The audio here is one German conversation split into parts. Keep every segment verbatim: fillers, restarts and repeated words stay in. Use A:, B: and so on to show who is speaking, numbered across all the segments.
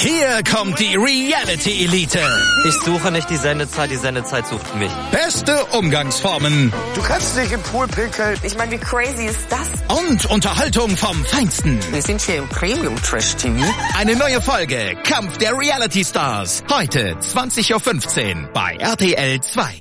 A: Hier kommt die Reality Elite.
B: Ich suche nicht die Sendezeit, die Sendezeit sucht mich.
A: Beste Umgangsformen.
C: Du kannst dich im Pool pinkeln.
D: Ich meine, wie crazy ist das?
A: Und Unterhaltung vom Feinsten.
D: Wir sind hier im Premium-Trash-T V.
A: Eine neue Folge Kampf der Reality Stars. Heute zwanzig Uhr fünfzehn bei R T L zwei.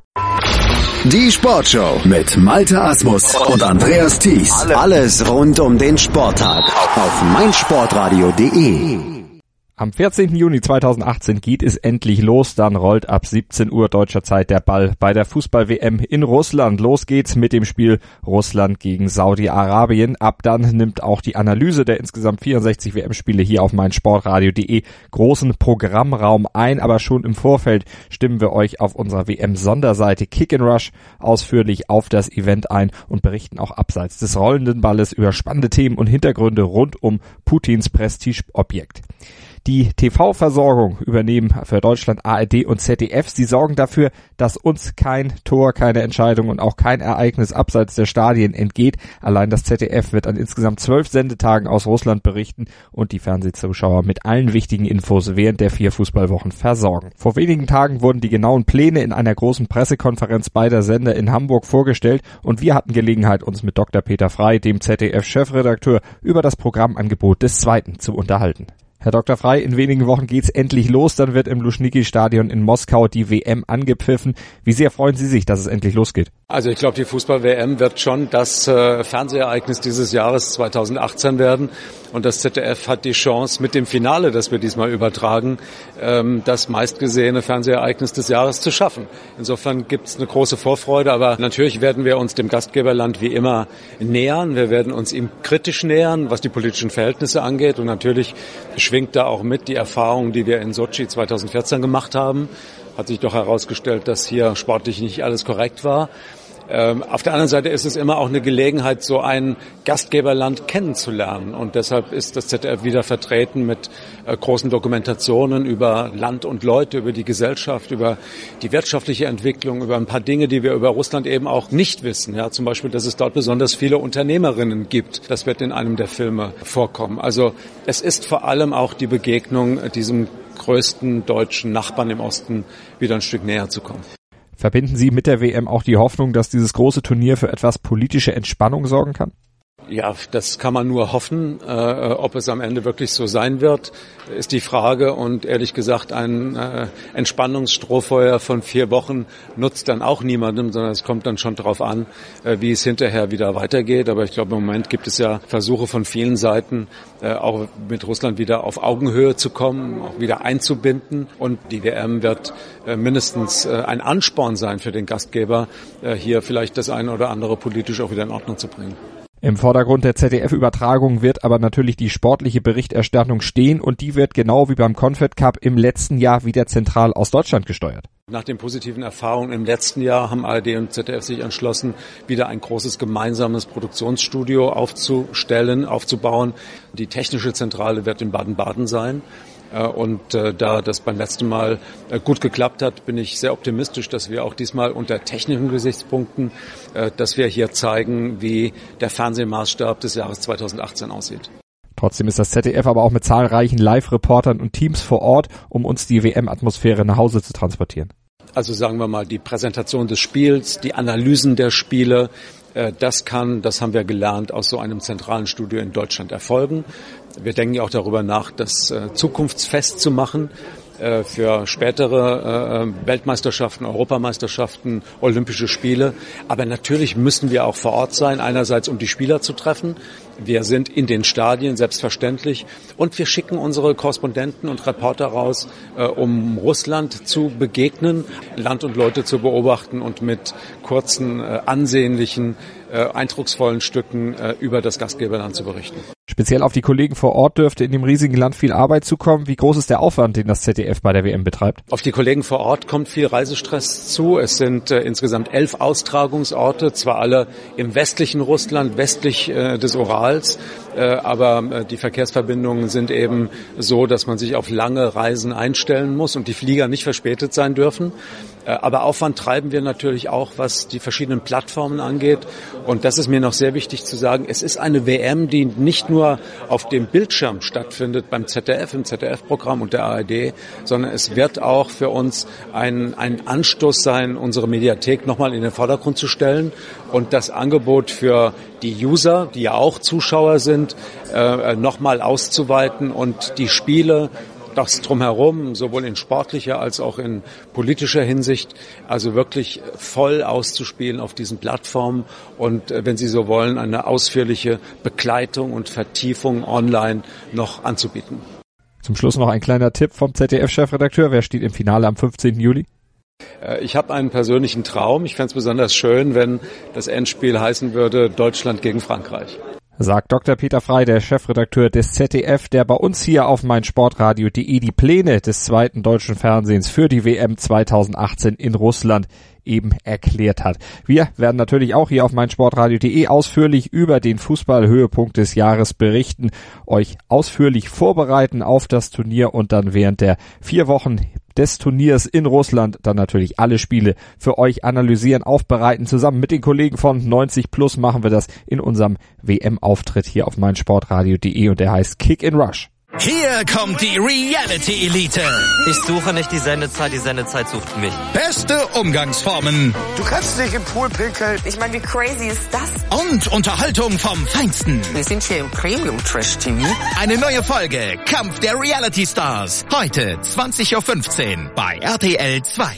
E: Die Sportshow mit Malte Asmus und Andreas Thies. Alles rund um den Sporttag auf meinsportradio punkt de.
F: Am vierzehnten Juni zweitausendachtzehn geht es endlich los, dann rollt ab siebzehn Uhr deutscher Zeit der Ball bei der Fußball-W M in Russland. Los geht's mit dem Spiel Russland gegen Saudi-Arabien. Ab dann nimmt auch die Analyse der insgesamt vierundsechzig W M-Spiele hier auf meinsportradio punkt de großen Programmraum ein, aber schon im Vorfeld stimmen wir euch auf unserer W M-Sonderseite Kick and Rush ausführlich auf das Event ein und berichten auch abseits des rollenden Balles über spannende Themen und Hintergründe rund um Putins Prestigeobjekt. Die T V-Versorgung übernehmen für Deutschland A R D und Z D F. Sie sorgen dafür, dass uns kein Tor, keine Entscheidung und auch kein Ereignis abseits der Stadien entgeht. Allein das Z D F wird an insgesamt zwölf Sendetagen aus Russland berichten und die Fernsehzuschauer mit allen wichtigen Infos während der vier Fußballwochen versorgen. Vor wenigen Tagen wurden die genauen Pläne in einer großen Pressekonferenz beider Sender in Hamburg vorgestellt und wir hatten Gelegenheit, uns mit Doktor Peter Frey, dem Z D F-Chefredakteur, über das Programmangebot des Zweiten zu unterhalten. Herr Doktor Frey, in wenigen Wochen geht's endlich los, dann wird im Luschniki-Stadion in Moskau die W M angepfiffen. Wie sehr freuen Sie sich, dass es endlich losgeht?
G: Also ich glaube, die Fußball-W M wird schon das äh, Fernsehereignis dieses Jahres zweitausendachtzehn werden. Und das Z D F hat die Chance, mit dem Finale, das wir diesmal übertragen, ähm, das meistgesehene Fernsehereignis des Jahres zu schaffen. Insofern gibt's eine große Vorfreude, aber natürlich werden wir uns dem Gastgeberland wie immer nähern. Wir werden uns ihm kritisch nähern, was die politischen Verhältnisse angeht. Und natürlich schwingt da auch mit die Erfahrung, die wir in Sotschi zweitausendvierzehn gemacht haben. Hat sich doch herausgestellt, dass hier sportlich nicht alles korrekt war. Ähm, auf der anderen Seite ist es immer auch eine Gelegenheit, so ein Gastgeberland kennenzulernen. Und deshalb ist das Z D F wieder vertreten mit äh, großen Dokumentationen über Land und Leute, über die Gesellschaft, über die wirtschaftliche Entwicklung, über ein paar Dinge, die wir über Russland eben auch nicht wissen. Ja, zum Beispiel, dass es dort besonders viele Unternehmerinnen gibt. Das wird in einem der Filme vorkommen. Also es ist vor allem auch die Begegnung diesem größten deutschen Nachbarn im Osten wieder ein Stück näher zu kommen.
F: Verbinden Sie mit der W M auch die Hoffnung, dass dieses große Turnier für etwas politische Entspannung sorgen kann?
G: Ja, das kann man nur hoffen. Äh, ob es am Ende wirklich so sein wird, ist die Frage. Und ehrlich gesagt, ein äh, Entspannungsstrohfeuer von vier Wochen nutzt dann auch niemandem, sondern es kommt dann schon darauf an, äh, wie es hinterher wieder weitergeht. Aber ich glaube, im Moment gibt es ja Versuche von vielen Seiten, äh, auch mit Russland wieder auf Augenhöhe zu kommen, auch wieder einzubinden. Und die W M wird äh, mindestens äh, ein Ansporn sein für den Gastgeber, äh, hier vielleicht das eine oder andere politisch auch wieder in Ordnung zu bringen.
F: Im Vordergrund der Z D F-Übertragung wird aber natürlich die sportliche Berichterstattung stehen und die wird genau wie beim Confed Cup im letzten Jahr wieder zentral aus Deutschland gesteuert.
G: Nach den positiven Erfahrungen im letzten Jahr haben A R D und Z D F sich entschlossen, wieder ein großes gemeinsames Produktionsstudio aufzustellen, aufzubauen. Die technische Zentrale wird in Baden-Baden sein. Und äh, da das beim letzten Mal äh, gut geklappt hat, bin ich sehr optimistisch, dass wir auch diesmal unter technischen Gesichtspunkten, äh, dass wir hier zeigen, wie der Fernsehmaßstab des Jahres zweitausendachtzehn aussieht.
F: Trotzdem ist das Z D F aber auch mit zahlreichen Live-Reportern und Teams vor Ort, um uns die W M-Atmosphäre nach Hause zu transportieren.
G: Also sagen wir mal, die Präsentation des Spiels, die Analysen der Spiele, das kann, das haben wir gelernt, aus so einem zentralen Studio in Deutschland erfolgen. Wir denken ja auch darüber nach, das äh, zukunftsfest zu machen äh, für spätere äh, Weltmeisterschaften, Europameisterschaften, Olympische Spiele. Aber natürlich müssen wir auch vor Ort sein, einerseits um die Spieler zu treffen. Wir sind in den Stadien, selbstverständlich. Und wir schicken unsere Korrespondenten und Reporter raus, äh, um Russland zu begegnen, Land und Leute zu beobachten und mit kurzen, äh, ansehnlichen, äh, eindrucksvollen Stücken äh, über das Gastgeberland zu berichten.
F: Speziell auf die Kollegen vor Ort dürfte in dem riesigen Land viel Arbeit zukommen. Wie groß ist der Aufwand, den das Z D F bei der W M betreibt?
G: Auf die Kollegen vor Ort kommt viel Reisestress zu. Es sind äh, insgesamt elf Austragungsorte, zwar alle im westlichen Russland, westlich äh, des Urals, äh, aber äh, die Verkehrsverbindungen sind eben so, dass man sich auf lange Reisen einstellen muss und die Flieger nicht verspätet sein dürfen. Aber Aufwand treiben wir natürlich auch, was die verschiedenen Plattformen angeht. Und das ist mir noch sehr wichtig zu sagen. Es ist eine W M, die nicht nur auf dem Bildschirm stattfindet beim Z D F, im Z D F-Programm und der A R D, sondern es wird auch für uns ein, ein Anstoß sein, unsere Mediathek nochmal in den Vordergrund zu stellen und das Angebot für die User, die ja auch Zuschauer sind, äh, nochmal auszuweiten und die Spiele, das Drumherum, sowohl in sportlicher als auch in politischer Hinsicht, also wirklich voll auszuspielen auf diesen Plattformen und, wenn Sie so wollen, eine ausführliche Begleitung und Vertiefung online noch anzubieten.
F: Zum Schluss noch ein kleiner Tipp vom Z D F-Chefredakteur. Wer steht im Finale am fünfzehnten Juli?
G: Ich habe einen persönlichen Traum. Ich fände es besonders schön, wenn das Endspiel heißen würde Deutschland gegen Frankreich.
F: Sagt Doktor Peter Frey, der Chefredakteur des Z D F, der bei uns hier auf meinsportradio punkt de die Pläne des zweiten deutschen Fernsehens für die W M zweitausendachtzehn in Russland eben erklärt hat. Wir werden natürlich auch hier auf meinsportradio punkt de ausführlich über den Fußballhöhepunkt des Jahres berichten, euch ausführlich vorbereiten auf das Turnier und dann während der vier Wochen des Turniers in Russland dann natürlich alle Spiele für euch analysieren, aufbereiten. Zusammen mit den Kollegen von neunzig plus machen wir das in unserem W M-Auftritt hier auf meinsportradio punkt de und der heißt Kick in Rush.
A: Hier kommt die Reality Elite.
B: Ich suche nicht die Sendezeit, die Sendezeit sucht mich.
A: Beste Umgangsformen.
C: Du kannst dich im Pool pinkeln.
D: Ich meine, wie crazy ist das?
A: Und Unterhaltung vom Feinsten.
D: Wir sind hier im Premium-Trash-T V.
A: Eine neue Folge Kampf der Reality Stars. Heute zwanzig Uhr fünfzehn bei R T L zwei.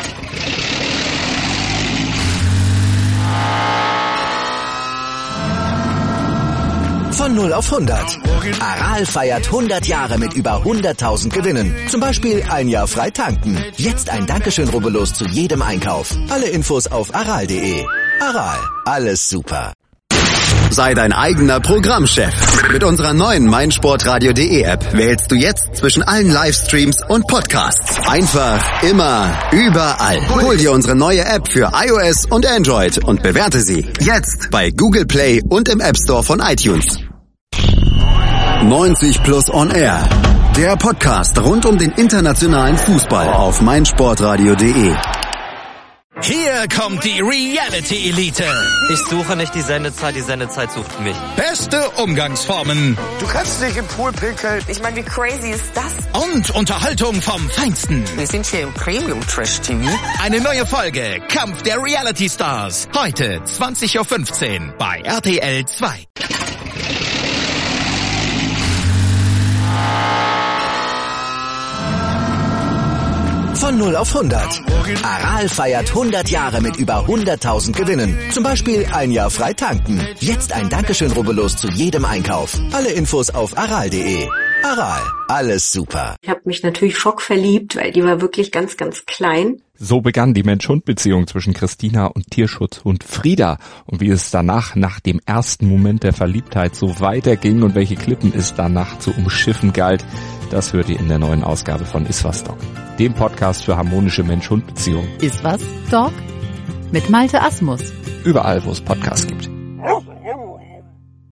H: Von null auf hundert. Aral feiert hundert Jahre mit über hunderttausend Gewinnen. Zum Beispiel ein Jahr frei tanken. Jetzt ein Dankeschön, rubbellos zu jedem Einkauf. Alle Infos auf aral punkt de. Aral, alles super.
E: Sei dein eigener Programmchef. Mit unserer neuen meinsportradio punkt de App wählst du jetzt zwischen allen Livestreams und Podcasts. Einfach, immer, überall. Hol dir unsere neue App für iOS und Android und bewerte sie jetzt bei Google Play und im App Store von iTunes. neunzig plus on Air. Der Podcast rund um den internationalen Fußball auf meinsportradio punkt de.
A: Hier kommt die Reality Elite.
B: Ich suche nicht die Sendezeit, die Sendezeit sucht mich.
A: Beste Umgangsformen.
C: Du kannst dich im Pool pinkeln.
D: Ich meine, wie crazy ist das?
A: Und Unterhaltung vom Feinsten.
D: Wir sind hier im Premium-Trash-T V.
A: Eine neue Folge Kampf der Reality Stars. Heute zwanzig Uhr fünfzehn bei R T L zwei.
H: Von null auf hundert. Aral feiert hundert Jahre mit über hunderttausend Gewinnen. Zum Beispiel ein Jahr frei tanken. Jetzt ein Dankeschön, rubbellos zu jedem Einkauf. Alle Infos auf aral punkt de. Aral, alles super.
I: Ich habe mich natürlich schockverliebt, weil die war wirklich ganz, ganz klein.
F: So begann die Mensch-Hund-Beziehung zwischen Christina und Tierschutzhund Frieda. Und wie es danach, nach dem ersten Moment der Verliebtheit, so weiterging und welche Klippen es danach zu umschiffen galt, das hört ihr in der neuen Ausgabe von Iswas Dog, dem Podcast für harmonische Mensch-Hund-Beziehungen.
J: Iswas Dog? Mit Malte Asmus.
F: Überall, wo es Podcasts gibt.